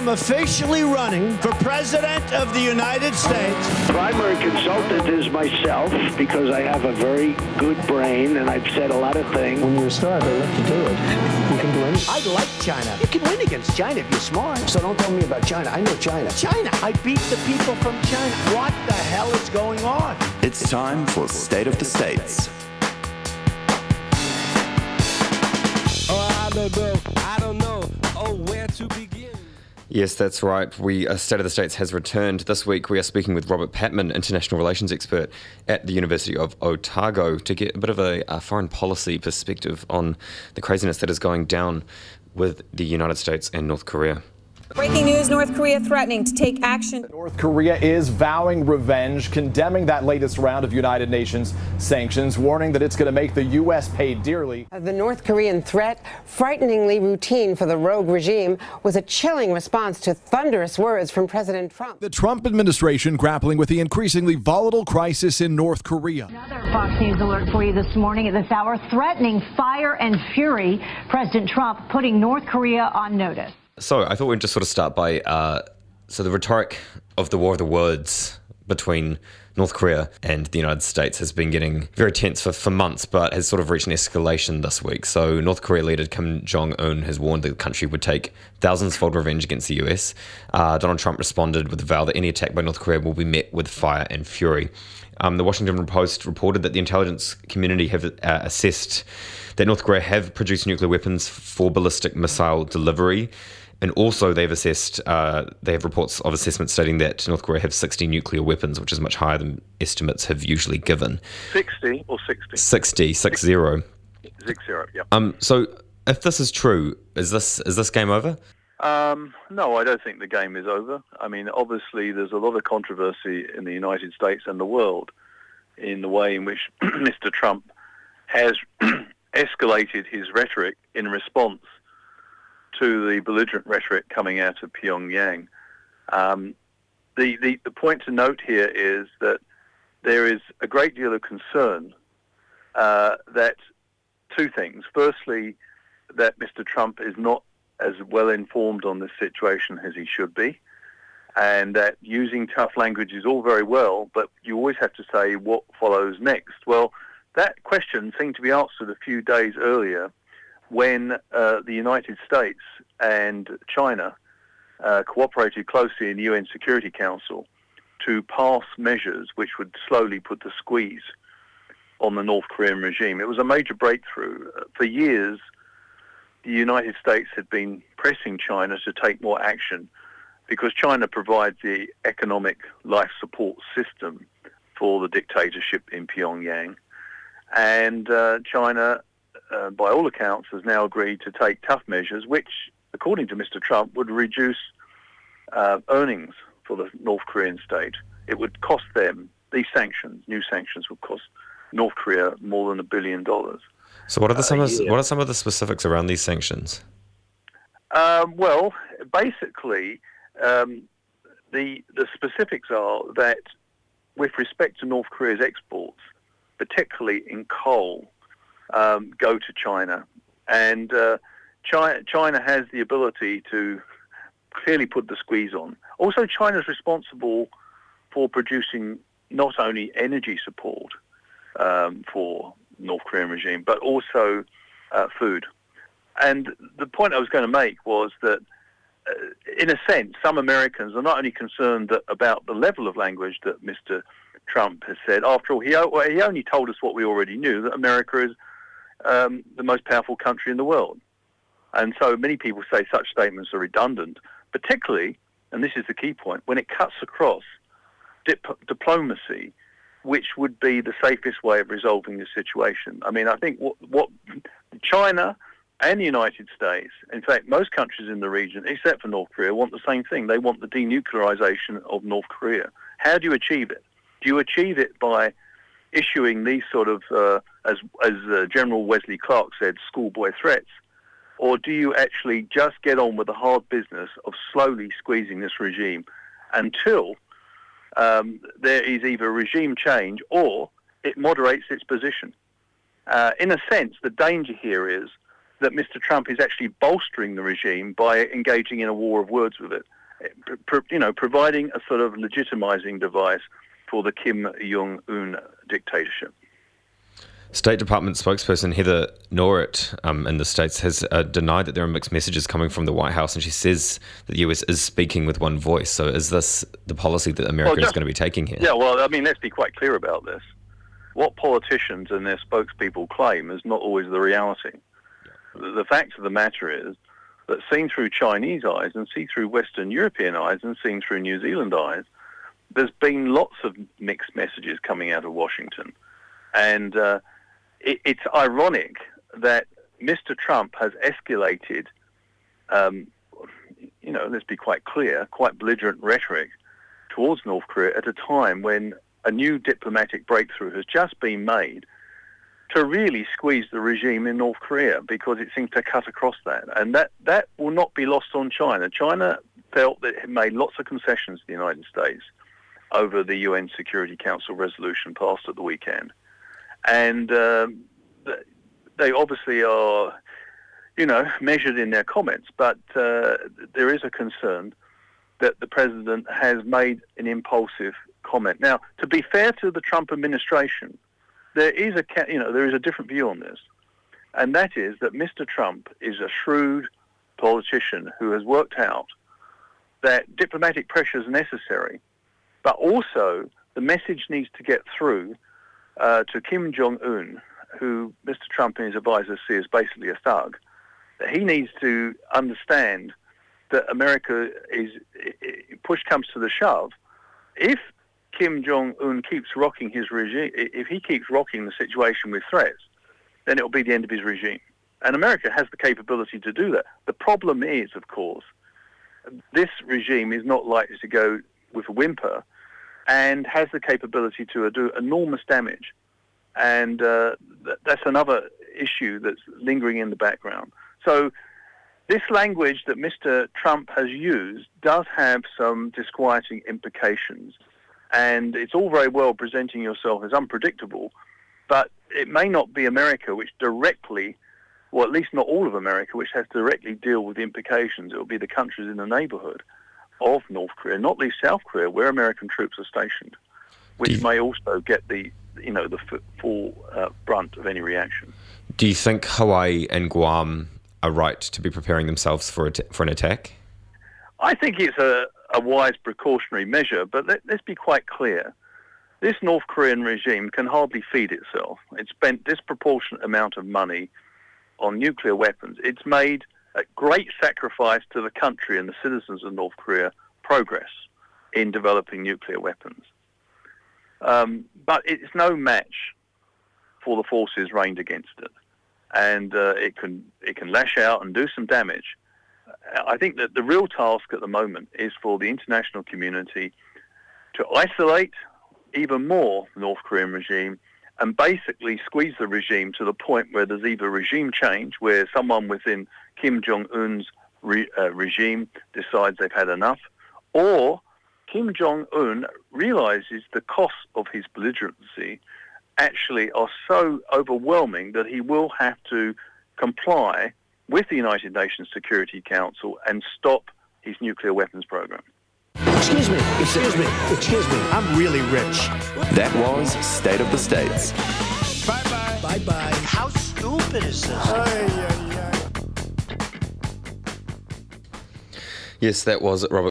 am officially running for President of the United States. Primary consultant is myself because I have a very good brain and I've said a lot of things. When you're a star, they let you do it. You can do anything. I like China. You can win against China if you're smart. So don't tell me about China. I know China. China. I beat the people from China. What the hell is going on? It's time for State of the States. I don't know where to begin. Yes, that's right. State of the States has returned. This week we are speaking with Robert Patman, international relations expert at the University of Otago, to get a bit of a foreign policy perspective on the craziness that is going down with the United States and North Korea. Breaking news, North Korea threatening to take action. North Korea is vowing revenge, condemning that latest round of United Nations sanctions, warning that it's going to make the U.S. pay dearly. The North Korean threat, frighteningly routine for the rogue regime, was a chilling response to thunderous words from President Trump. The Trump administration grappling with the increasingly volatile crisis in North Korea. Another Fox News alert for you this morning at this hour, threatening fire and fury. President Trump putting North Korea on notice. So I thought we'd just sort of start by, the rhetoric of the war of the words between North Korea and the United States has been getting very tense for months, but has sort of reached an escalation this week. So North Korea leader Kim Jong-un has warned the country would take thousands-fold revenge against the US. Donald Trump responded with the vow that any attack by North Korea will be met with fire and fury. The Washington Post reported that the intelligence community have assessed that North Korea have produced nuclear weapons for ballistic missile delivery. And also they have reports of assessments stating that North Korea have 60 nuclear weapons, which is much higher than estimates have usually given. 60 or 60? 60, 60. 60, yeah. So if this is true, is this game over? No, I don't think the game is over. I mean, obviously there's a lot of controversy in the United States and the world in the way in which Mr. Trump has escalated his rhetoric in response to the belligerent rhetoric coming out of Pyongyang. The point to note here is that there is a great deal of concern that two things. Firstly, that Mr. Trump is not as well informed on this situation as he should be, and that using tough language is all very well, but you always have to say what follows next. Well, that question seemed to be answered a few days earlier when the United States and China cooperated closely in the UN Security Council to pass measures which would slowly put the squeeze on the North Korean regime. It was a major breakthrough. For years, the United States had been pressing China to take more action because China provides the economic life support system for the dictatorship in Pyongyang. And China, by all accounts, has now agreed to take tough measures, which, according to Mr. Trump, would reduce earnings for the North Korean state. It would cost them, these sanctions, new sanctions would cost North Korea more than $1 billion. So what are some of the specifics around these sanctions? Well, basically, the specifics are that with respect to North Korea's exports, particularly in coal, go to China. And China has the ability to clearly put the squeeze on. Also, China's responsible for producing not only energy support for North Korean regime, but also food. And the point I was going to make was that, in a sense, some Americans are not only concerned about the level of language that Mr. Trump has said. After all, he only told us what we already knew, that America is the most powerful country in the world. And so many people say such statements are redundant, particularly, and this is the key point, when it cuts across diplomacy, which would be the safest way of resolving the situation. I mean, I think what China and the United States, in fact, most countries in the region, except for North Korea, want the same thing. They want the denuclearization of North Korea. How do you achieve it? Do you achieve it by issuing these sort of, as General Wesley Clark said, schoolboy threats? Or do you actually just get on with the hard business of slowly squeezing this regime until there is either regime change or it moderates its position? In a sense, the danger here is that Mr. Trump is actually bolstering the regime by engaging in a war of words with it, providing a sort of legitimizing device for the Kim Jong-un dictatorship. State Department spokesperson Heather Nauert in the States has denied that there are mixed messages coming from the White House, and she says that the US is speaking with one voice. So is this the policy that America is going to be taking here? Yeah, well, I mean, let's be quite clear about this. What politicians and their spokespeople claim is not always the reality. The fact of the matter is that seen through Chinese eyes and seen through Western European eyes and seen through New Zealand eyes, there's been lots of mixed messages coming out of Washington. And it's ironic that Mr. Trump has escalated, let's be quite clear, quite belligerent rhetoric towards North Korea at a time when a new diplomatic breakthrough has just been made to really squeeze the regime in North Korea, because it seems to cut across that. And that will not be lost on China. China felt that it made lots of concessions to the United States over the UN Security Council resolution passed at the weekend. And they obviously are, measured in their comments, but there is a concern that the president has made an impulsive comment. Now, to be fair to the Trump administration, there is a different view on this, and that is that Mr. Trump is a shrewd politician who has worked out that diplomatic pressure is necessary, but also the message needs to get through to Kim Jong-un, who Mr. Trump and his advisors see as basically a thug. That he needs to understand that America is, push comes to the shove, if Kim Jong-un keeps rocking his regime, if he keeps rocking the situation with threats, then it will be the end of his regime. And America has the capability to do that. The problem is, of course, this regime is not likely to go with a whimper and has the capability to do enormous damage. And that's another issue that's lingering in the background. So this language that Mr. Trump has used does have some disquieting implications. And it's all very well presenting yourself as unpredictable, but it may not be America which directly, or at least not all of America, which has to directly deal with the implications. It will be the countries in the neighborhood of North Korea, not least South Korea, where American troops are stationed, which may also get the full brunt of any reaction. Do you think Hawaii and Guam are right to be preparing themselves for an attack? I think it's a wise precautionary measure, but let's be quite clear. This North Korean regime can hardly feed itself. It's spent disproportionate amount of money on nuclear weapons. It's made a great sacrifice to the country and the citizens of North Korea progress in developing nuclear weapons. But it's no match for the forces ranged against it. And it can lash out and do some damage. I think that the real task at the moment is for the international community to isolate even more the North Korean regime and basically squeeze the regime to the point where there's either regime change, where someone within Kim Jong-un's regime decides they've had enough, or Kim Jong-un realizes the costs of his belligerency actually are so overwhelming that he will have to comply with the United Nations Security Council and stop his nuclear weapons program. Excuse me, I'm really rich. That was State of the States. Bye-bye. Bye-bye. How stupid is this? Yes, that was Robert